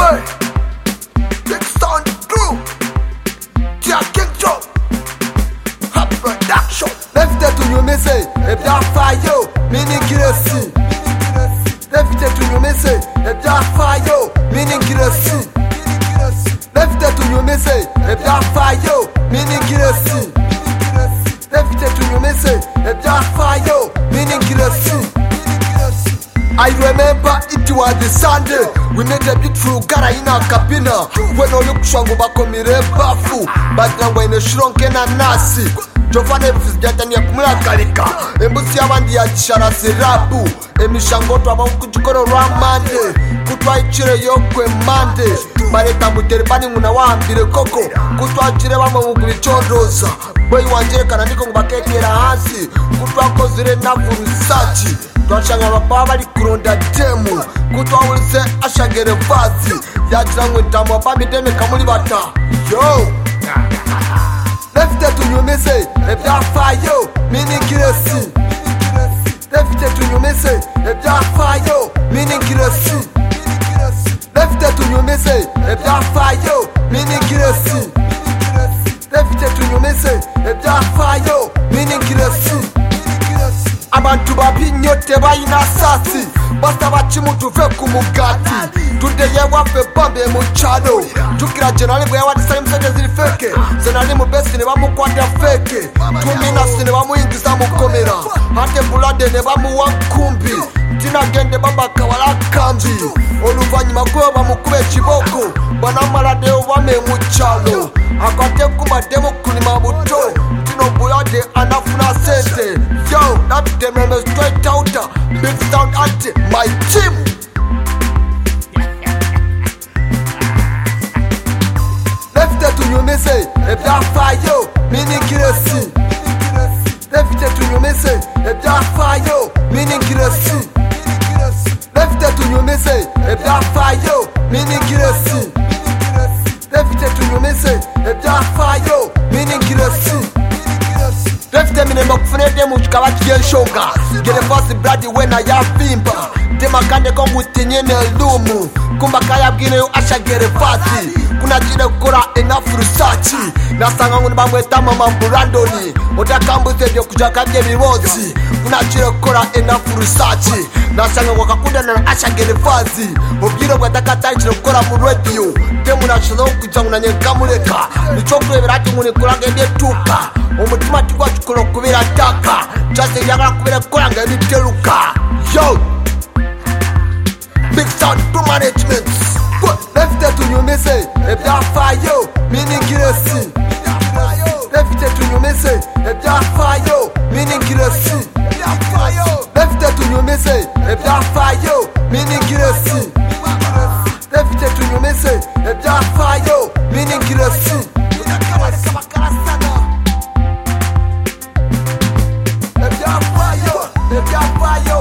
Hey, Big Sound Crew, Tia King Joe, Hot Production. L'invité tout nous message, et bien faillot, mini kiresi. L'invité tout nous message, et bien faillot, mini kiresi. L'invité tout nous message, et bien faillot, mini kiresi. L'invité tout nous message, et bien faillot, mini kiresi. I remember it was the Sunday. We made a beautiful gara in our cabina. When all look shango bakomire bafu. But now when the shrunken and nasi. Jovane fizjata ni kumula kalika. Embusi abandi ya chara sirabu. Emishango to abakujukoro ramande. Kutwa ichire yokwe mande. Mareta muterbani muna wambire koko. Kutwa ichire bama muguri chondoza. Boy wanjire kanandiko ngubakekera hasi. Kutwa kozire na furusachi. Twashanga bapaba bali kuronda demu. Kutwa ulise ashagere vazi. Yajira ngwetamu wababi deme kamuli bata. Yo Lefite tunyumese, ebya fayo, mini kiresi. Lefite tunyumese, ebya fayo, mini kiresi. Lefite tunyumese, ebya fayo, mini kiresi. Lefite tunyumese, ebya fayo, mini kiresi. Abantu babinyote bayina sasi. Basta bachimutu ve kumugati. Tudeye wafe bambe muchado. Tukira generali bwe yawadisa imsete zili feke. Zenali mubesi ne bamukwata feke. Tuminasi ne bamuingiza mukomera. Hate bulade ne bamuwa nkumbi. Tina gende babaka wala kambi. Oluvanyuma kwe bamukube chiboko. Bana malade wame muchalo. Akwate kumademo kulima buto. Tino bulade anafuna sente. Yo, that dememe straight out. Big Sound at my team. Lefite tunyumese, ebya fayo, mini kiresi. Lefite tunyumese, ebya fayo, mini kiresi. Lefite tunyumese, ebya fayo, mini kiresi. Lefite tunyumese, ebya fayo, mini kiresi. Lefite minemba kufunete muchikaba kiyeshonga. Gere fasi bradi wena ya fimba. Tema kande kongu tinyene lumu. Kumba kaya bgine yu asha gere fasi. Kuna jine kura enough research. Nasanga nguni bamweta mama mburandoni. Oda kambuze dio kujakabye miwozi. Kuna jine kura enough research. Nasanga wakakuda na asha gere fasi. Obgiro kwa takata jine kura mu radio. Temu na shizo kujanga na nyekamuleka. Nichokwe virati nguni kuranga ende tuka. Umutima chukwa chukuro kubira taka. Chase yagala kubira kuranga ende teluka. Yo Big Sound Crew Management. Lefite tunyumese, ebya fayo, mini kiresi. Lefite tunyumese, ebya fayo, mini kiresi. Lefite tunyumese, ebya fayo, mini kiresi. Lefite tunyumese, ebya fayo, mini kiresi. Ebya fayo,